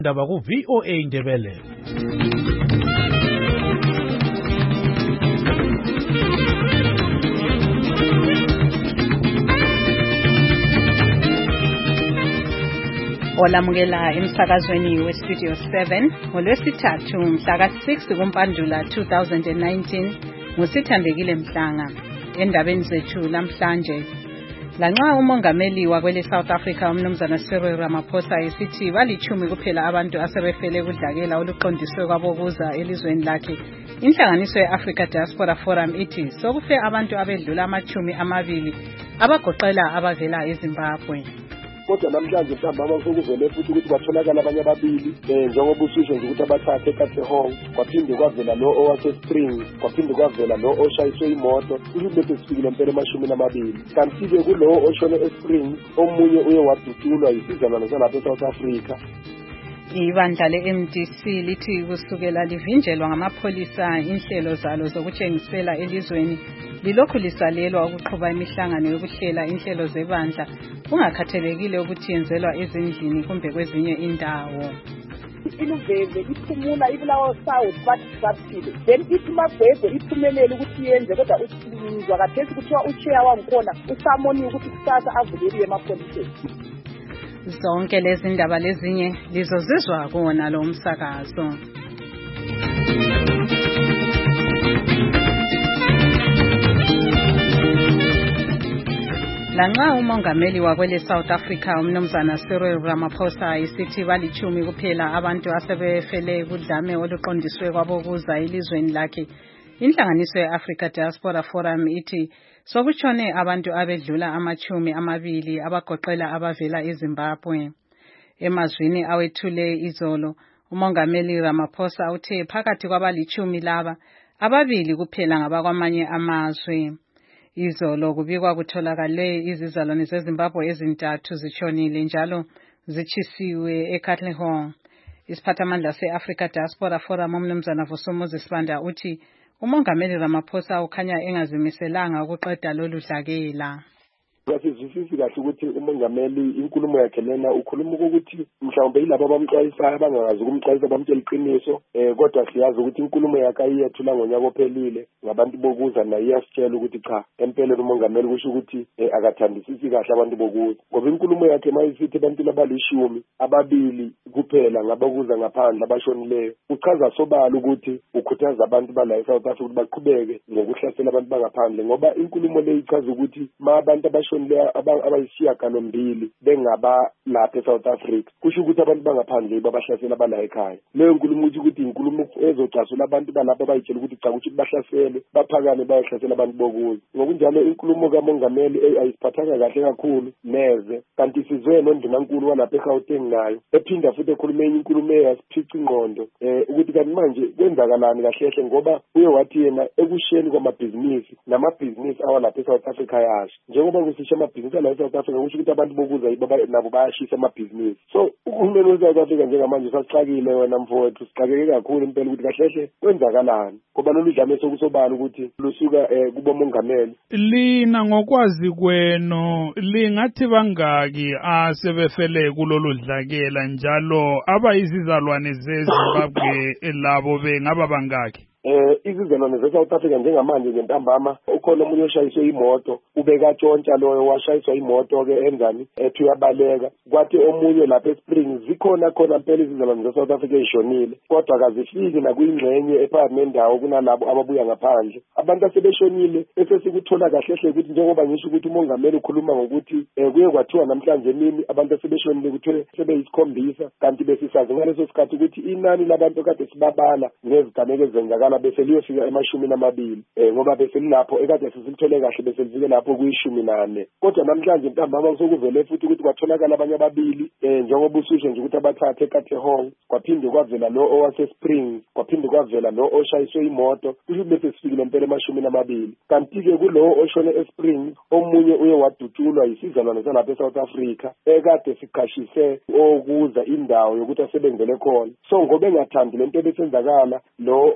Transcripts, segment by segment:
Ndaba ku VOA Ndebele. Olamukela emsakazweni weStudio 7 ngolwesithathu mhla ka-6 kuMpandula 2019 nguSithandekile Mhlanga. Endabeni zethu namhlanje, lanxa umongameli wakwele South Africa umnumzana Cyril Ramaphosa esithi balichumi kuphela abantu asebefele kudlakela oluqondiswe kwabokuza elizweni lakhe, inhlanganiso ye-Africa Diaspora Forum ithi sokufe abantu abedlula ama-20 abagoqela abavela eZimbabwe. Kodwa namhlanje mhlawumbe sokuvele futhi ukuthi batholakala abanye ababili njengoba ususho nje ukuthi abathathe eKatlehong, kwaphinde kwavela lo owase-Spring, kwaphinde kwavela lo oshayiswe imoto, ukuthi sifikile impela ema-20. Kanti-ke kulowo oshone eSpring omunye uye wadutshulwa yisizalwane salapha eSouth Africa. Ibandla le-MDC lithi kusukela livinjelwa ngamapholisa inhlelo zalo zokutshengisela elizweni lilokhu lisalelwa ukuqhuba imihlangano yokuhlela inhlelo zebandla kungakhathalekile ukuthi yenzelwa ezindlini kumbe kwezinye indawo. Iluveze iphumula ibulawo South bathi saphile, then ithi Magwegwe iphumelele ukuthi yenze, kodwa uzwa kathesi kuthiwa uchair wangikhona usamoni ukuthi kusasa avuleliwe emapholiseni. Zonke lezi ndaba lezinye lizozizwa kuwona lo msakazo. Lanxa umongameli wakwele South Africa umnumzana Cyril Ramaphosa isithi balichumi kuphela abantu asebefele kudlame oluqondiswe kwabokuza elizweni lakhe, inhlanganiso ye-Africa Diaspora Forum ithi sokutshone abantu abedlula ama-20 abagoqela abavela eZimbabwe. Emazwini awethule izolo, umongameli Ramaphosa uthe phakathi kwabalichumi laba, ababili kuphela ngabakwamanye amazwe. Izolo kubikwa kutholakale izizalwane zeZimbabwe ezintathu zitshonile njalo zitshisiwe eKatlehong. Isiphathamandla se-Africa Diaspora Forum umnumzana Vusumuzi Sibanda uthi umongameli Ramaphosa ukhanya engazimiselanga ukuqeda lolu dlakela. Sizwisisi kahle ukuthi umongameli inkulumo yakhe lena ukhuluma ukuthi mhlawumbe yilabo abamxwayisayo abangazi ukumxwayisa bamtshela iqiniso, kodwa siyazi ukuthi inkulumo yakhe ayiyethula ngonyaka ophelile ngabantu bokuza naye iyasitshela ukuthi cha, empeleni umongameli kusho ukuthi akathandisisi kahle abantu bokuza, ngoba inkulumo yakhe mayisithi abantu abalishumi ababili kuphela ngabokuza ngaphandle abashonileyo, uchaza sobala ukuthi ukhuthaza abantu bala eSouth Africa ukuthi baqhubeke ngokuhlasela abantu bangaphandle, ngoba inkulumo le ichaza ukuthi ma abantu abashonileyo abayisishiyagalombili bengaba lapha eSouth Africa kusho ukuthi abantu bangaphandle babahlasela abala ekhaya. Leyo nkulumo ukuthi inkulumo ezocasula abantu balapha bayitshela ukuthi cha ukuthi bahlasele baphakane bayahlasela abantu bokuza. Ngokunjalo inkulumo kamongameli ayisiphathanga kahle kakhulu neze, kanti sizwe nondunankulu walapha eGauteng nayo ephinda futhi ekhulume inkulumo eyasiphica ingqondo ukuthi kanti manje kwenzakalani kahle ngoba uye wathi yena ekushiyeni kwamabhizinisi namabhizinisi awalapha eSouth Africa yasho, njengoba kusisho amabhizinisi ala eSouth Africa kusho ukuthi abantu bokuza nabo bayashisa amabhizinisi. So uhulumeni weSouth Africa njengamanje usasixakile wena mfowethu, sixakeke kakhulu impela ukuthi kahle kwenzakalani, ngoba lolu dlame sokusobala ukuthi lusuka kubomongameli. Lina ngokwazi kwenu lingathi bangaki asebefele kulolu dlakela njalo abayizizalwane zeZimbabwe labo bengaba bangaki? Izizalwane ze-South Africa njengamanje ngentambama ukhona omunye oshayiswe imoto, ubekatshontsha loyo washayiswa imoto-ke enzani ethi uyabaleka, kwathi omunye lapha eSpring zikhona khona mpela izizalwane ze-South Africa ey'shonile, kodwa akazifiki nakuyingxenye ephakathi nendawo kunalabo ababuya ngaphandle. Abantu asebeshonile esesikuthola kahle ukuthi njengoba ngisho ukuthi umongameli ukhuluma ngokuthi kuye kwathiwa namhlanje emini abantu asebeshonile kuthiwe sebeyisikhombisa, kanti besisazi ngaleso sikhathi ukuthi inani labantu kade sibabala ngezigameko ezenzakala bese liyofika ema-20, ngoba bese lilapho ekade sisilithole kahle bese lifike lapho kuyi-14. Kodwa namhlanje ntambama sokuvele futhi ukuthi kwatholakala abanye ababili njengoba ususho nje ukuthi abathathe eKatlehong, kwaphinde kwavela lo owase-Spring, kwaphinde kwavela lo oshayiswe imoto, kusho bese sifikile impela ema-20. Kanti-ke kulowo oshone eSpring omunye uye wadutshulwa yisizalwane salapha eSouth Africa ekade siqashise okuza indawo yokuthi asebenzele khona. So ngoba engathandi lento ebesenzakala lo isizalwane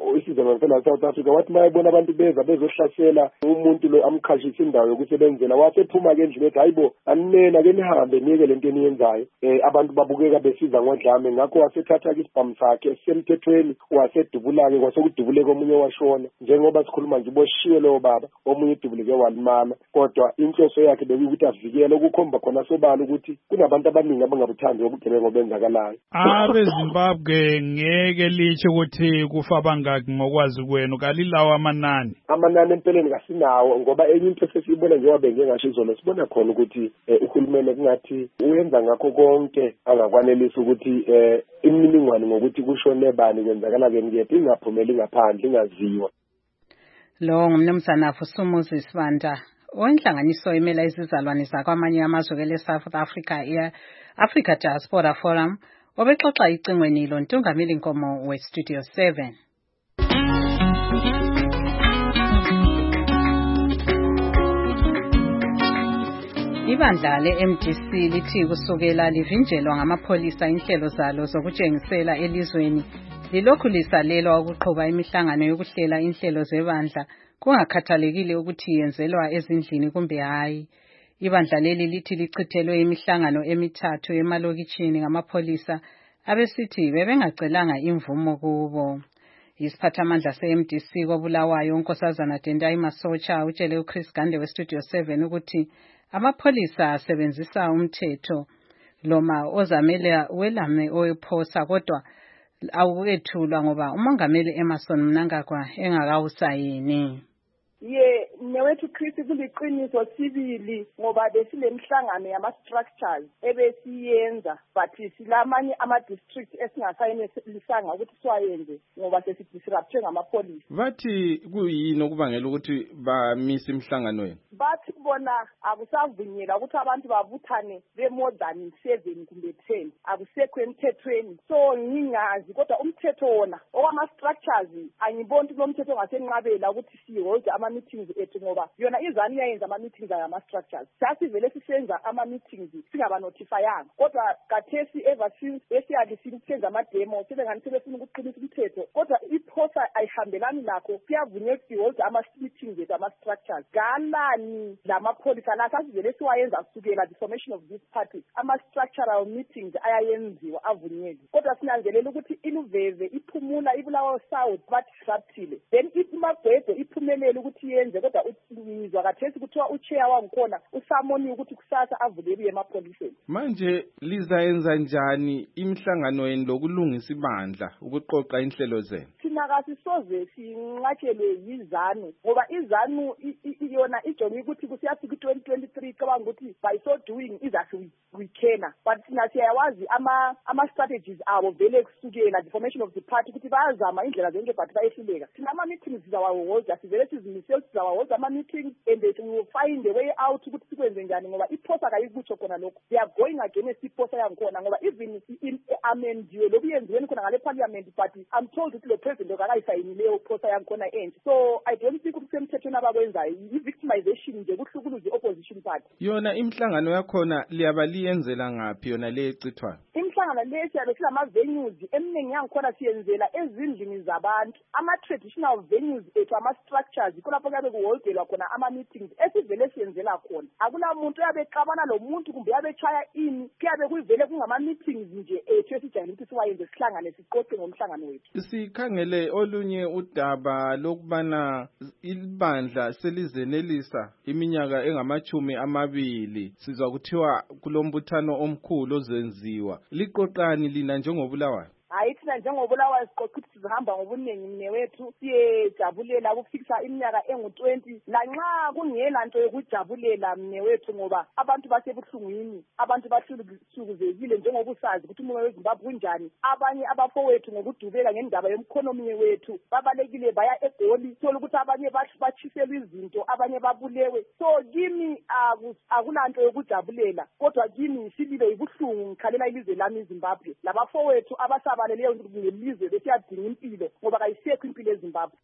ngempela South Africa wathi mayebona abantu beza bezohlasela umuntu lo amkhashisa indawo yokusebenzela wasephuma ke endlini ethi hayibo anina ke nihambe nike lento eniyenzayo abantu babukeka besiza ngodlame ngakho wasethatha ke isibhamu sakhe semthethweni wasedubula ke kwasekudubuleka omunye washona njengoba sikhuluma nje uboshiwe lo baba omunye udubuleke walimala kodwa inhloso yakhe bekuyithi avikele ukukhomba khona sobala ukuthi kunabantu abaningi abangabuthandi ubugebengu obenzakalayo. Zimbabwe ngeke lithi ukuthi kufa bangaki ngokwazi kwenu kalilawo amanani empeleni kasinawo ngoba enye into sesiyibona njengoba bengengasho izolo sibona khona ukuthi uhulumeni kungathi uyenza ngakho konke angakwanelisa ukuthi imininingwane ngokuthi kushone bani kwenzakala ngekephi ingaphumeli ngaphandle ingaziwa. Lo ngumnumzana Vusumuzi Sibanda onhlanganiso emela izizalwane zakwamanye amazwe kele South Africa Africa Diaspora Forum obexoxa icingweni lo Ntungameli Nkomo we Studio 7. Ibandla le-MDC lithi kusukela livinjelwa ngamapholisa inhlelo zalo zokutshengisela elizweni lilokhu lisalelwa ukuqhuba imihlangano yokuhlela inhlelo zebandla kungakhathalekile ukuthi yenzelwa ezindlini kumbe hayi. Ibandla leli lithi lichithelwe imihlangano emithathu emalokitshini ngamapholisa abesithi bebengacelanga imvumo kubo. Isiphathamandla se-MDC koBulawayo uNkosazana Tendai Masocha utshele uChris Gande weStudio 7 ukuthi amapholisa asebenzisa umthetho loma ozamela welame oyiphosa kodwa awukwethulwa ngoba uMongameli Emmerson Mnangagwa engakawusayini. Newethu Chris kuliqiniso sibili ngoba besilemhlangano yama-structures ebesiyenza but silamanye ama-district esingasayenelisanga ukuthi siwayenze ngoba sesidisruptwe ngamapholisa. Bathi kuyini okubangela ukuthi bamisa imhlangano yenu? Bathi bona akusavunyelwa ukuthi abantu babuthane be-more than 7 kumbe 10 akusekho emthethweni so ngingazi kodwa umthetho wona okwama-structures angiboni ukuthi lo mthetho ongasenqabela ukuthi siholde ama-meetings ethu ngoba yona izanu iyayenza ama-meetings ama-structures sasivele sisenza ama-meetings singabanotifayanga kodwa kathesi ever since esiyalisile ukusenza amademo sebengani sebefuna ukuqinisa umthetho kodwa iphosa ayihambelani lakho kuyavunyelwa ukuthi siholde ama-meetings ethu ama-structures galani lamapholisa la sasivele siwayenza kusukela the formation of this party ama-structural meetings ayayenziwa avunyelwe kodwa sinanzelela ukuthi iluveve iphumula ibulawayo south badisruptile then iMagwegwe iphumelele ukuthi yenze kodwa uzwa kathesi kuthiwa uchair wangikhona usamoni ukuthi kusasa avulele emapholiseni. Manje lizayenza njani imihlangano yenu lokulungisa ibandla ukuqoqa inhlelo zenu? Thina kasisoze sinqatshelwe yizanu ngoba izanu yona ijonge ukuthi kusiyafika 2023 cabanga ukuthi by so doing izasiwikhena but thina siyawazi ama-strategies abo vele kusukela the formation of the party ukuthi bayazama indlela zonke but bayehluleka. Thina ama-meetings sizawaholda sivele sizimisele sizawaholda ama-meetings and we will find a way out ukuthi sikwenze njani ngoba iphosa kayikutsho khona lokho they are going against iphosa yangikhona ngoba even amendiwe lokhu yenziweni khona ngale parliament but I'm told ukuthi lo president akayisayinileyo phosa yangikhona entsha so I don't think ukuthi semthethweni abakwenzayo i-victimization nje kuhlukuluza i-opposition party. Yona imihlangano yakhona liyaba liyenzela ngaphi yona le ecithwayo? Imihlangano le siyabe silama-venues eminingi yangikhona siyenzela ezindlini zabantu ama-traditional venues ethu ama-structures kulapho kuyabe kuholdelwa khona ama-meetings esivele siyenzela khona akulamuntu uyabe exabana lo muntu kumbe uyabe etshaya ini kuyabe kuvele kungama-meetings nje ethu esijayele ukuthi siwayenze sihlangane siqoqe ngomhlangano wethu. Sikhangele olunye udaba lokubana ibandla selizenelisa iminyaka engama-20 sizwa kuthiwa kulombuthano omkhulu ozenziwa liqoqani lina njengoBulawayo? Hayi thina njengoBulawayo siqoqa ukuthi sizahamba ngobuningi mnewethu siyejabulela ukufikisa iminyaka engu-20 lanxa kungela nto yokujabulela mnewethu ngoba abantu basebuhlungwini abantu bahlukuzekile njengoba usazi ukuthi umoya weZimbabwe kunjani abanye abafowethu ngokudubeka ngendaba yomkhonomi wethu babalekile baya eGoli thola ukuthi abanye batshiselwa izinto abanye babulewe so kimi akulanto yokujabulela kodwa kimi isililo ibuhlungu ngikhalela ilizwe lami iZimbabwe labafowethu abasabaleleyo ngelizwe besiyadinga impilo ngoba kayisekho impilo eZimbabwe.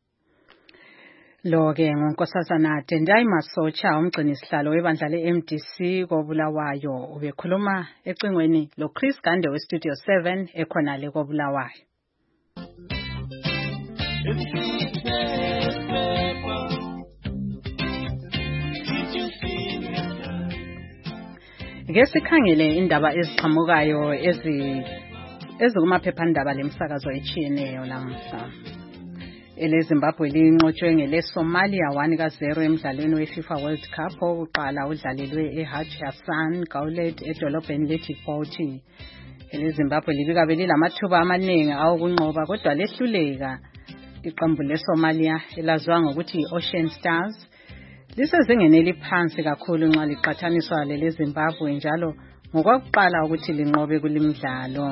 Lo-ke nguNkosazana Tendai Masocha umgcinisihlalo webandla le-MDC koBulawayo ubekhuluma ecingweni loChris Gande weStudio 7 ekhonale koBulawayo. Ke sikhangele indaba eziqhamukayo ezikumaphephandaba lemsakazo etshiyeneyo namuhla. EleZimbabwe linqotshwe ngeleSomalia 1-0 emdlalweni weFIFA World Cup owokuqala udlalelwe eHaji Hassan Gaulet edolobheni leDjibouti. EleZimbabwe libika belilamathuba amaningi awokunqoba kodwa lehluleka. Iqembu leSomalia elaziwa ngokuthi Ocean Stars lisezingeni eliphansi kakhulu nxa liqhathaniswa leLeZimbabwe njalo ngokwakuqala ukuthi linqobe kulimidlalo.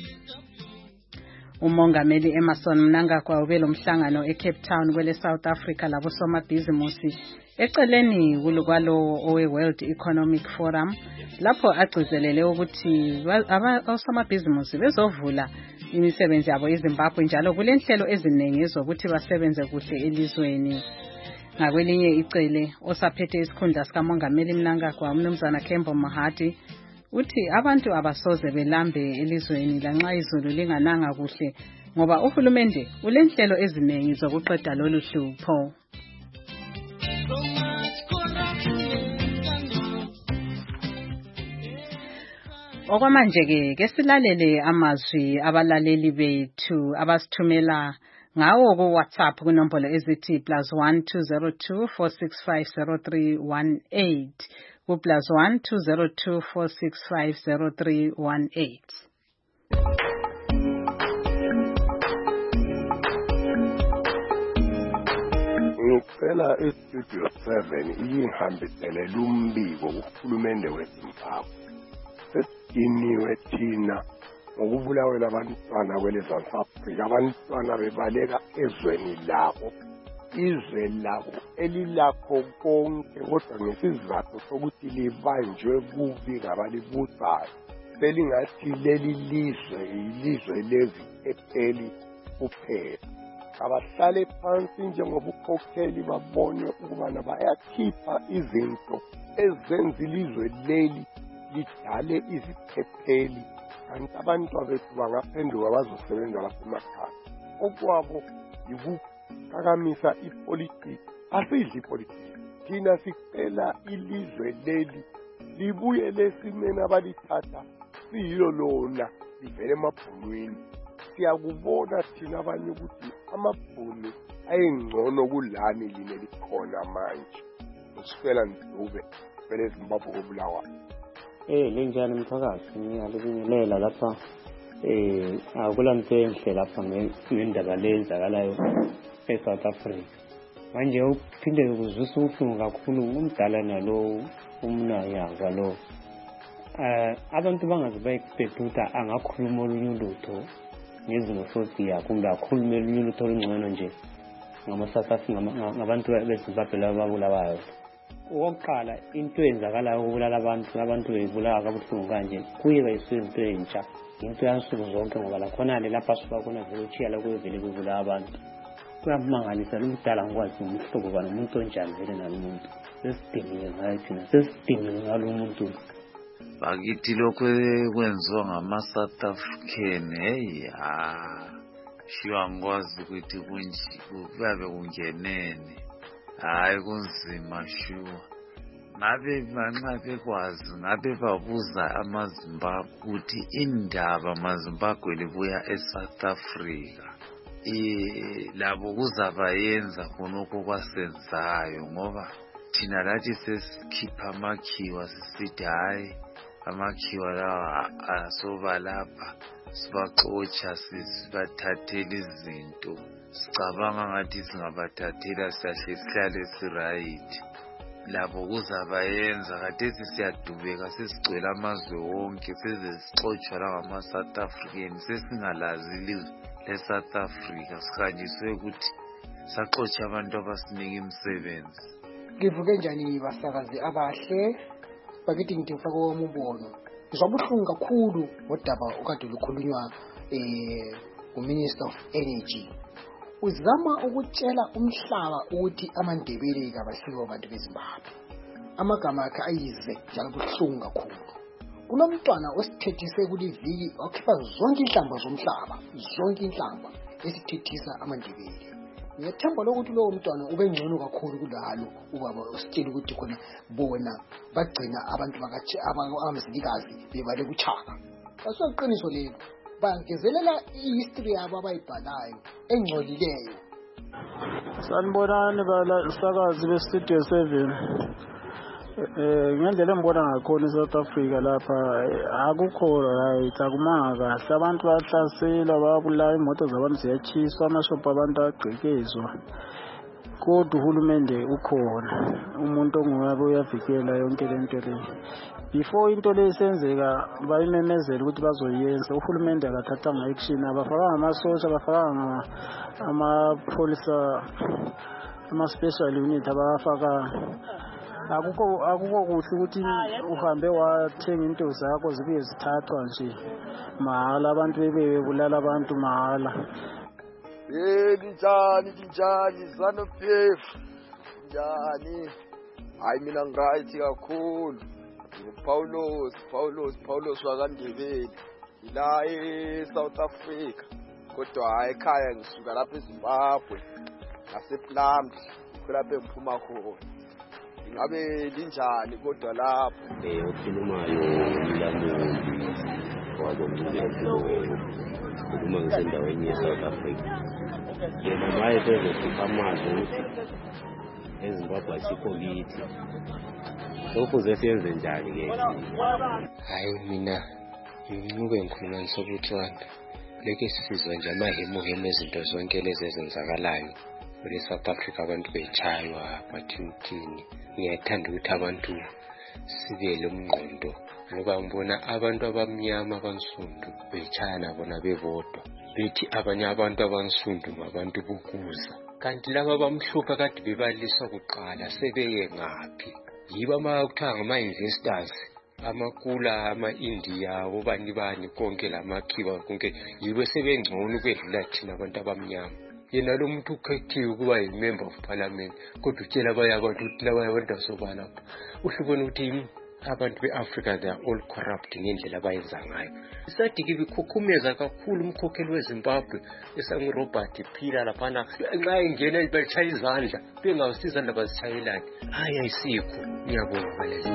Umongameli Emmerson Mnangagwa ubelomhlangano eCape Town kwele South Africa labosomabhizimusi eceleni kwalowo owe-World Economic Forum lapho agcizelele ukuthi osomabhizimusi bezovula imisebenzi yabo eZimbabwe njalo kulenhlelo eziningi ezokuthi basebenze kuhle elizweni. Ngakwelinye icele osaphethe isikhundla sikamongameli Mnangagwa umnumzana Kembo Mahati uthi abantu abasoze belambe elizweni lanxa izulu lingananga kuhle ngoba uhulumende ulenhlelo eziningi zokuqeda lolu hlupho. Okwamanje ke silalele amazwi abalaleli bethu abasithumela ngawo ku WhatsApp kunombolo ezithi +1 202 465 0318 ku +1 202 465 0318. Ngicela iStudio 7 iyihambisele lumbiko kuhulumende weZimbabwe. Sesidiniwe thina ngokubulawela abantwana kweleZouth Africa, abantwana bebaleka ezweni labo, izwe labo elilakho konke kodwa ngesizathu sokuthi libanjwe kubi ngabalibusayo. Selingathi leli lizwe yilizwe leziphepheli kuphela. Abahlale phansi njengobukhokheli babone ukubana bayakhipha izinto ezenza ilizwe leli lidale iziphepheli. Kanti abantu bethu bangaphenduka bazosebenza lasemakhaya. Okwabo yikukakamisa ipolitiki. Asidli ipolitiki. Thina sicela ilizwe leli libuye lesimeni abalithatha siyilo lona livele emabhunwini. Siyakubona thina abanye ukuthi amabhunu ayengcono kulani line likhona manje. Usifela Ndube kweleZimbabwe obulawayo. Linjani mthakazi ngiyalibingelela lapha akulanto enhle lapha ngendaba lenzakalayo eSouth Africa. Manje uphinde kuzwisa ubuhlungu kakhulu umdala nalo umnayanga lo. Abantu bangaze ba-expect ukuthi angakhuluma olunye ulutho ngezinofobia kumbe akhulume olunye ulutho olungcono nje ngama-South Africa ngabantu beZimbabwe labo babulawayo. Okokuqala into eyenzakalayo ukubulala abantu bebulawa kabuhlungu kanje kuye bayisuke into entsha into yansuku zonke ngoba lakhona lapha suka khona vele uchiya kuyevele kubulala abantu. Kuyamangalisa lokudala ngikwazi umhlobo bani umuntu onjani vele nalomuntu sesidingiwe ngayo thina sesidingiwe ngalo muntu. Bakithi lokho kwenziwa ngama-South African shiwa ngikwazi ukuthi kuyabe kungenene. Hayi kunzima shuwa. Ngabe manxa bekwazi ngabe babuza amaZimbabwe ukuthi indaba amaZimbabwe libuya eSouth Africa. Labo kuzabayenza khonokho kwasenzayo ngoba thina lathi sesikhipha amakhiwa sisithi hayi amakhiwa lawa asoba lapha sibaxotsha sibathathela izinto. Sicabanga ngathi singabathathela siyahle sihlale siright. Labo kuzabayenza khathesi siyadubeka sesigcwele amazwe wonke sesixotshwa la ngama-South African sesingalazi ilizwe leSouth Africa sihanjiswe ukuthi saxotsha abantu abasinika imisebenzi. Ngivuke njani basakazi abahle bakithi ngifaka wami umbono. Ngizobuhlungu kakhulu ngodaba okade lukhulunywa uMinister of Energy. Uzama ukutshela umhlaba ukuthi amaNdebele kabasibo abantu beZimbabwe. Amagama akhe ayize njalo buhlungu kakhulu. Kunomntwana osithethise kuliviki okhipha zonke inhlamba zomhlaba, zonke inhlamba esithethisa amaNdebele. ngiyethemba lokuthi lowo mntwana ube ngcono kakhulu kulalo ubaba usitshela ukuthi khona bona bagcina abantu abamzilikazi bebale kuchaka asoqiniso lelo bangezelela ihistory yabo abayibhalayo engcolileyo. Sanibonani balasakazi bestudio 7. Ngendlela engibona ngakhona eSouth Africa lapha akukho right, akumanga kahle. Abantu bahlaselwa, babulawa, imoto zabantu ziyachiswa, amashophu abantu agqikezwa. Kodwa uhulumende ukhona, umuntu onguyabe uyavikela yonke lento le. Before into le isenzeka bayimemezela ukuthi bazoyenza, uhulumende akathathanga action, abafakanga amasosha, abafakanga ama-police, ama-special unit abafaka. Akukho kuhle ukuthi uhambe wathenga into zakho zibuye zithathwa nje mahala, abantu bebulala abantu mahala. Njani son of beef njani? Hayi mina ngiright kakhulu. Paulos wakandebele ila eSouth Africa, kodwa hayi ekhaya ngisuka lapha eZimbabwe ngasePlumd lapha engiphuma khona. Ingabe linjani kodwa lapho? Okhulumayo umlamuli wabomntu uma ngisendaweni yeSouth Africa. Yena maye bezokhipha amazwi ukuthi eZimbabwe asikho kithi. Lokhu zesiyenze njani ke? Hayi mina ngincube ngikhuluma ngisobuthwana. Leke sizwa nje amahemo ezinto zonke lezi ezenzakalayo. Kule South Africa abantu bechaywa bathini. Ngiyathanda ukuthi abantu sibe lomngqondo ngoba ngibona abantu abamnyama abansundu bechana bona bebodwa. Bethi abanye abantu abansundu ngabantu bokuza. Kanti laba abamhlophe kade bebalisa kuqala sebeye ngaphi? Yiba amakuthiwa ngama-investors, amakula, ama-India, bani konke lamakhiwa konke, yibo sebengcono ukwedlula thina abantu abamnyama. Yena lo muntu ukhethiwe ukuba yi-member of parliament, kodwa utshela abanye abantu ukuthi labanye abantu asobalapha. Uhlubona ukuthi abantu be-Africa they are all corrupt ngendlela abayenza ngayo. Isadiki bikhukhumeza kakhulu umkhokheli weZimbabwe esangu-Robert Phila laphana. Nxa ingena bechaya izandla, bengawusiza indaba zitshayelane. Hayi ayisikho. Ngiyabonga balezi.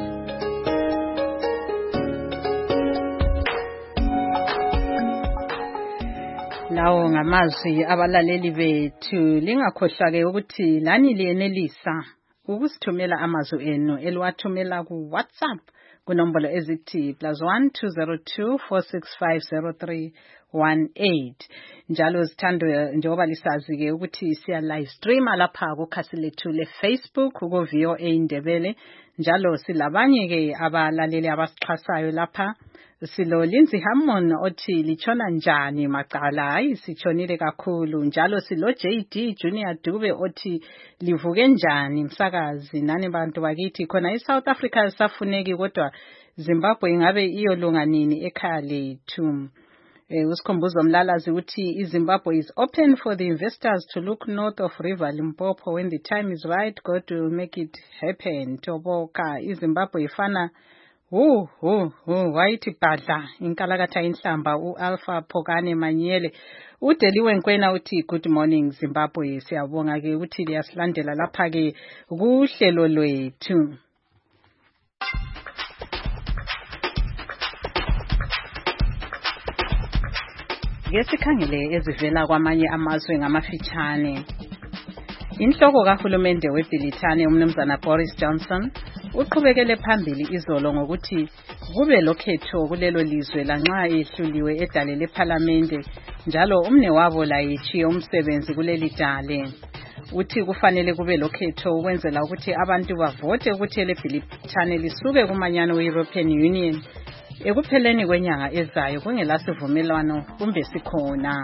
Lawo ngamazwi abalaleli bethu. Lingakhohlwa-ke ukuthi lani liyenelisa ukusithumela amazwi enu eliwathumela ku WhatsApp kunombolo ezithi +1 202 465 0318. Njalo sithando njengoba lisazi-ke ukuthi siya live streama lapha kukhasi lethu le-Facebook ku VOA Indebele. Njalo silabanye-ke abalaleli abasixhasayo lapha. Silo Lindsay Hammond othi lichona njani macala. Hayi sichonile kakhulu. Njalo silo JD Junior Dube othi livuke njani msakazi nani bantu bakithi khona eSouth Africa safuneki kodwa Zimbabwe ingabe iyolunga nini ekhaya lethu. Usikhumbuzo Mlalazi uthi iZimbabwe is open for the investors to look north of River Limpopo when the time is right. God will make it happen. Toboka iZimbabwe ifana wayithi badla inkalakatha inhlamba uAlpha Phokane Manyele udeliwe nkwena uthi good morning Zimbabwe. Siyabonga ke ukuthi liyasilandela lapha ke kuhlelo lwethu. Ngesikhangele ezivela kwamanye amazwe ngamafitshane. Inhloko kahulumende weBrithani umnumzana Boris Johnson uqhubekele phambili izolo ngokuthi kube lokhetho kulelo lizwe lanxa ehluliwe edale leParliament njalo umnewabo la yichiye umsebenzi kuleli dale. Uthi kufanele kube lokhetho ukwenzela ukuthi abantu bavote ukuthi leBrithani lisuke kumanyano weEuropean Union ekupheleni kwenyanga ezayo kungelasivumelwano kumbe sikhona.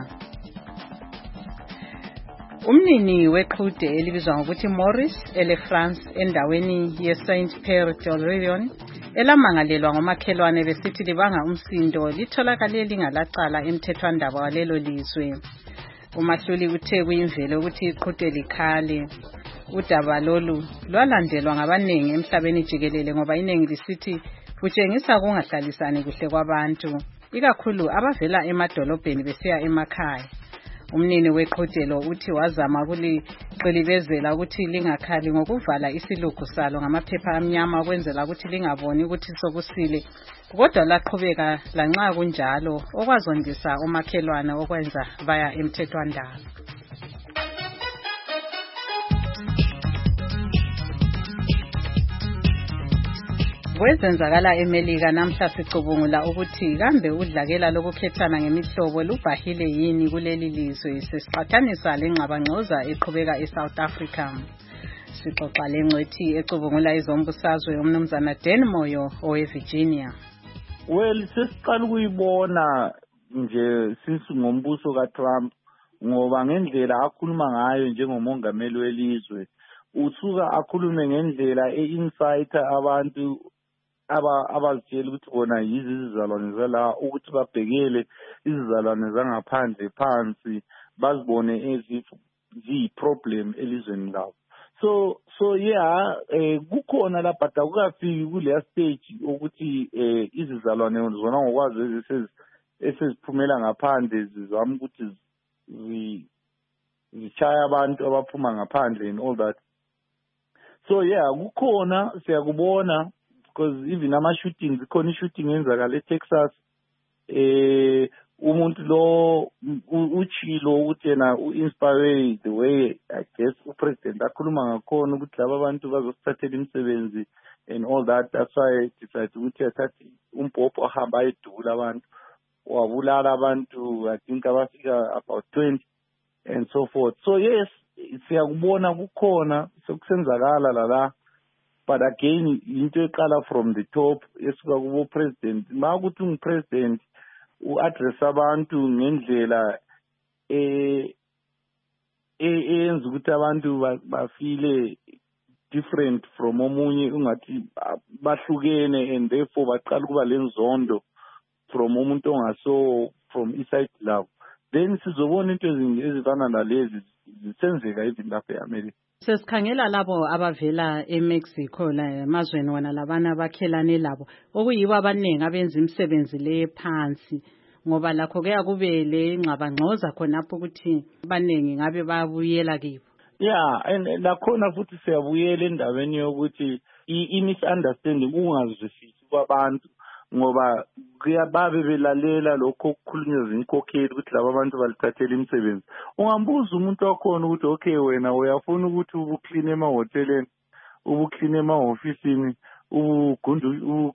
Umnini weqhude elibizwa ngokuthi Morris ele-France endaweni ye-Saint-Pierre de Réunion elamangalelwa ngomakhelwane besithi libanga umsindo litholakale lingalacala emthethwandaba walelo lizwe. Umahluli uthe kuyimvelo ukuthi iqhude likhale. Udaba lolu lwalandelwa ngabaningi emhlabeni jikelele ngoba iningi lisithi kutshengisa kungahlalisani kuhle kwabantu ikakhulu abavela emadolobheni besiya emakhaya. Umnini weqhudelo uthi wazama ukuliqilibezela ukuthi lingakhali ngokuvala isilugu salo ngamaphepha amnyama ukwenzela ukuthi lingaboni ukuthi sokusile, kodwa laqhubeka lanxa kunjalo okwazondisa umakhelwane okwenza baya emthethwandaba. Kwezenzakala eMelika namhla sicubungula ukuthi kambe udlakela lokukhethana ngemihlobo lubhahile yini kuleli lizwe sesiqhathanisa lengxabangxoza eqhubeka eSouth Africa. Sixoxa lengcwethi ecubungula izombusazwe umnumzana Dan Moyo oweVirginia. Well, sesiqala ukuyibona nje singombuso kaTrump ngoba ngendlela akhuluma ngayo njengomongameli welizwe usuka akhulume ngendlela eincite abantu abazitshela ukuthi bona yizi izizalwane zala ukuthi babhekele izizalwane zangaphandle phansi bazibone eziyi-problem elizweni labo. So yeah, kukhona lapha akukafiki kuleya stage ukuthi izizalwane zona ngokwazi esiziphumela ngaphandle zizama ukuthi zichaya abantu abaphuma ngaphandle and all that. So yeah, kukhona siyakubona because even ama-shootings ikhona i-shooting yenzakala eTexas umuntu lo uchilo ukuthi yena u-inspire the way I guess upresident akhuluma ngakhona ukuthi laba abantu bazosithathela imisebenzi and all that. That's why I decided ukuthi athathe umbhobho ahamba ayedula abantu wabulala abantu I think abafika about 20 and so forth. So yes, siyakubona kukhona sokusenzakala la. But again, into eqala from the top esuka kubo president. Makuthi ungupresident u-address abantu ngendlela eyenza ukuthi abantu bafile different from omunye ungathi bahlukene and therefore baqala kuba lenzondo from umuntu ongaso from iside labo. Then sizobona into ezifana nalezi zisenzeka even lapha eAmerica. Sesikhangela labo abavela eMexico la emazweni wona labana bakhelane labo okuyibo abaningi abenza imisebenzi le phansi ngoba lakho kuyakube le ingxabangxoza khonapho ukuthi abaningi ngabe babuyela kibo. Yeah, and lakhona futhi siyabuyela endaweni yokuthi i-misunderstanding ungazwisisi kwabantu ngoba kuyababe belalela lokho okukhulunywa zinkokheli ukuthi laba abantu balithathela imisebenzi. Ungambuza umuntu wakhona ukuthi okay wena uyafuna ukuthi ubukline emahoteleni, ubukline emahofisini, ugundu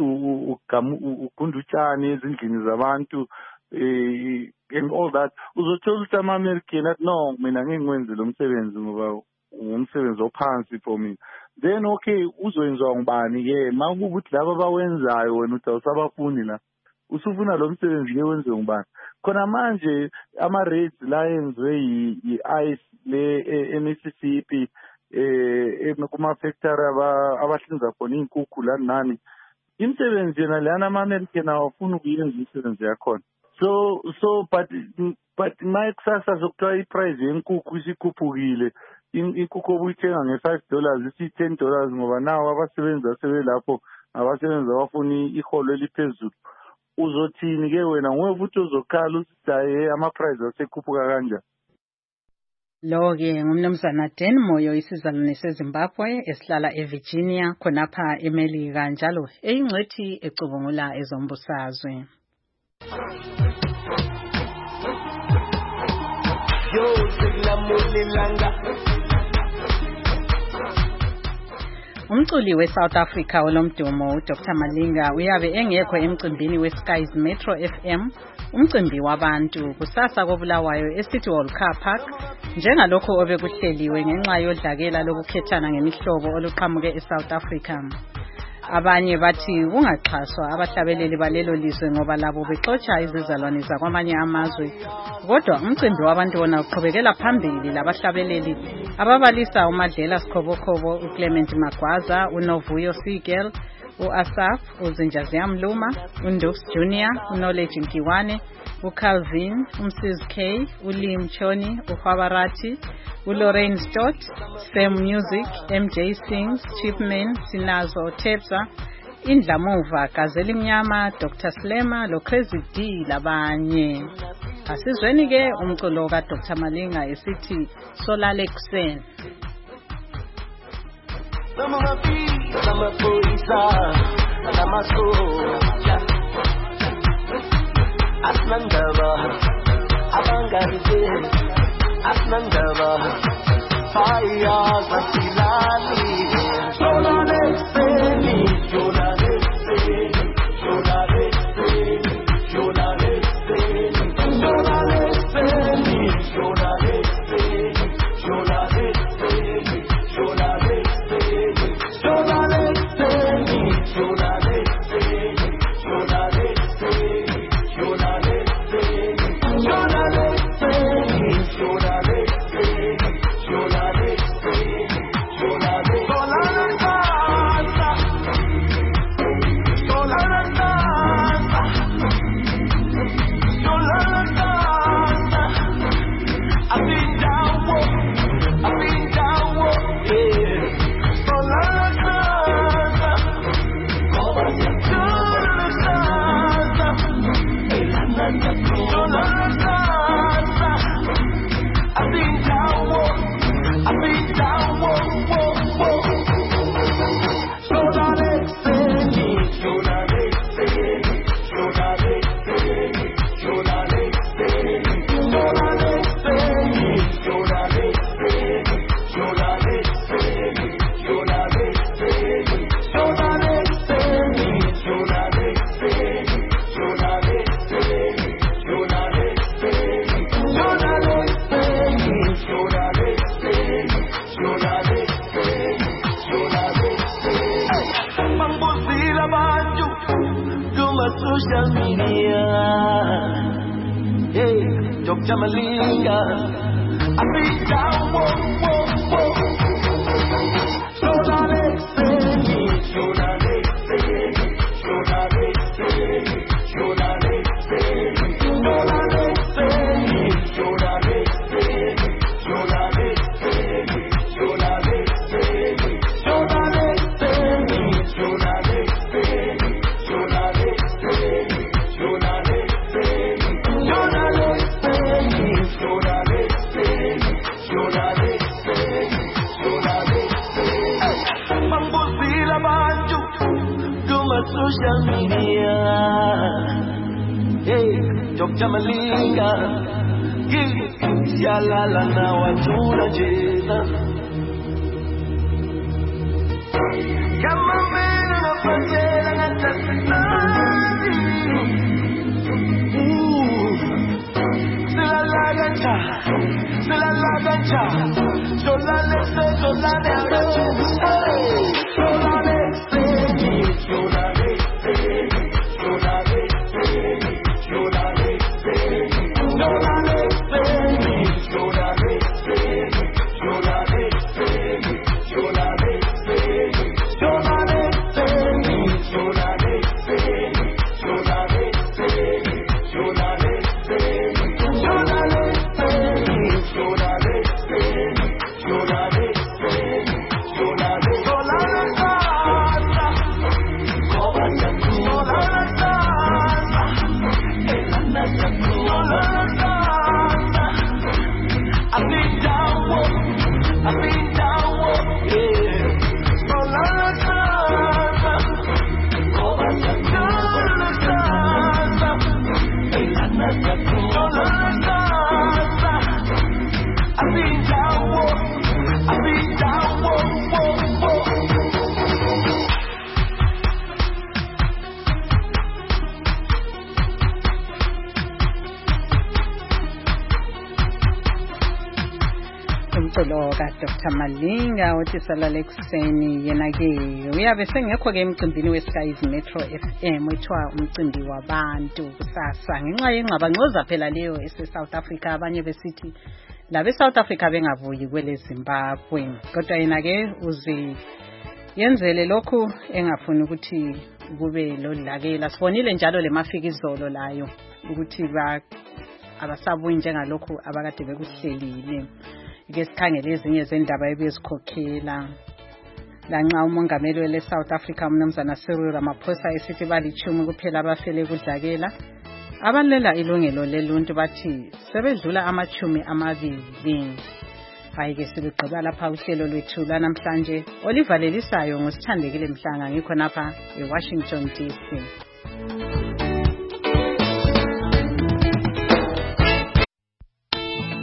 utshani ezindlini zabantu and all that. Uzothola ukuthi ama-American athi no mina ngeke ngwenze lo msebenzi ngoba umsebenzi ophansi for mina. Then okay uzoyenziwa ngubani ke makubuthi laba bawenzayo wena uthi awusabafuni la usufuna lo msebenzi ke wenziwe ngubani. Khona manje ama-raids la yenziwe yi-ICE le eMississippi kuma-factory abahlinza khona iy'nkukhu lani nani imisebenzi yena lana ama-American awafuni ukuyenza imisebenzi yakhona. So but mayekusasa zokuthiwa iprice yenkukhu isikhuphukile inkukhu obuyithenga nge$5 isi$10 ngoba nawo abasebenzi asebelapho abasebenzi abafuna iholo eliphezulu. Uzothini ke wena nguwe futhi uzokhala usidaye ama-price asekhuphuka kanjani. Lo ke ngumnumzana Dan Moyo isizalwane seZimbabwe esihlala eVirginia khonapha eMelika njalo eyingcwethi ecubungula ezombusazwe. Umculi weSouth Africa olomdumo uDr Malinga uyabe engekho emcimbini weSky's Metro FM umcimbi wabantu kusasa koBulawayo eCity Hall Car Park njengalokho obekuhleliwe ngenxa yodlakela lokukhethana ngemihlobo oluqhamuke eSouth Africa. Abanye bathi kungaxhaswa abahlabeleli balelo lizwe ngoba labo bexotsha izizalwane zakwamanye amazwe. Kodwa umcimbi wabantu wona uqhubekela phambili labahlabeleli ababalisa uMadlela Sikhobokhobo, uClement Magwaza, uNovuyo Sigel, uAsaf, uZinjaziya Mluma, uNdux Junior, uKnowledge Nkiwane, uCalvin, uMsiz K, uLim Choni, uFabarati, uLorraine Stott, Sam Music, MJ Sings, Chipman, Sinazo Tepsa, Indlamuva, Gazelle Mnyama, Dr Slema, lo Crazy D labanye. Asizweni ke umculo ka Dr Malinga esithi solala ekuseni. Asnandaba abangarize asnandaba fire zasilali solale seni solale seni solale seni solale seni solale seni solale seni solale seni solale seni solale seni solale seni solale social media. Hey, Dr. Malinga, I been down, whoa, whoa, whoa. Solare seni, solare seni, solare seni, solare seni, solare seni, solare seni, solare seni, solare seni, solare seni, solare seni. Social media, hey, Dr. Malinga, yalala na watuna jela. Kama vile unapoteza na tafadhali, sila lagacha, solale se, solale agacha, solale se, solale. Dr. Malinga uthi salale ekuseni yena ke uyabe sengekho ke emcimbini weSky's Metro FM ethiwa umcimbi wabantu kusasa ngenxa yengxabangxoza phela leyo eseSouth Africa abanye besithi labe South Africa bengavuyi kwele Zimbabwe kodwa yena ke uzi yenzele lokhu engafuni ukuthi kube lodlakela sibonile njalo lemafikizolo layo ukuthi abasabuyi njengalokhu abakade bekuhlelile ke sikhangele ezinye zendaba ebezikhokhela lanxa umongameli wele South Africa umnumzana Cyril Ramaphosa esithi balichumi kuphela abafele kudlakela abalela ilungelo leluntu bathi sebedlula ama-20. Hayi-ke siligqiba lapha uhlelo lwethu lanamhlanje olivalelisayo ngosithandekile Mhlanga ngikho napha eWashington DC.